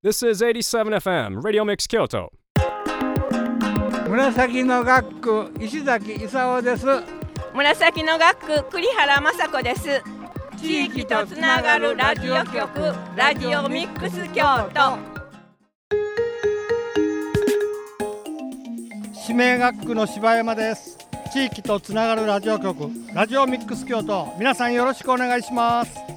This is 87FM Radio Mix Kyoto. 紫の学区石崎勲です。 紫の学区栗原雅子です。地域とつながるラジオ局ラジオミックス京都。 指名学区の柴山です。地域とつながるラジオ局ラジオミックス京都、皆さんよろしくお願いします。